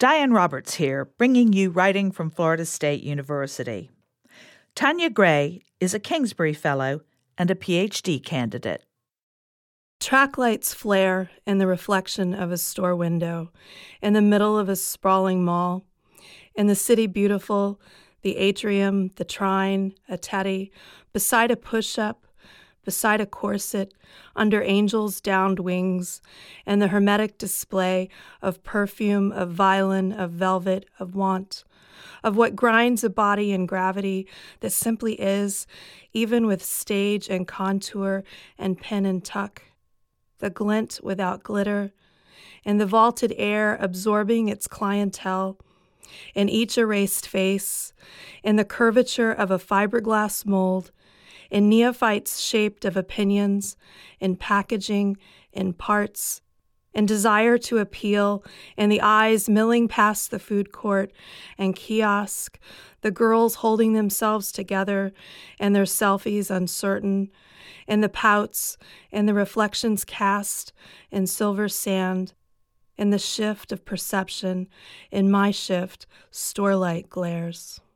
Diane Roberts here, bringing you writing from Florida State University. Tanya Gray is a Kingsbury Fellow and a PhD candidate. Track lights flare in the reflection of a store window, in the middle of a sprawling mall. In the city beautiful, the atrium, the trine, a teddy, beside a push-up, beside a corset, under angels' downed wings, and the hermetic display of perfume, of violin, of velvet, of want, of what grinds a body in gravity that simply is, even with stage and contour and pin and tuck, the glint without glitter, and the vaulted air absorbing its clientele, in each erased face, in the curvature of a fiberglass mold, in neophytes shaped of opinions, in packaging, in parts, in desire to appeal, in the eyes milling past the food court and kiosk, the girls holding themselves together and their selfies uncertain, in the pouts, in the reflections cast in silver sand, in the shift of perception, in my shift, store light glares.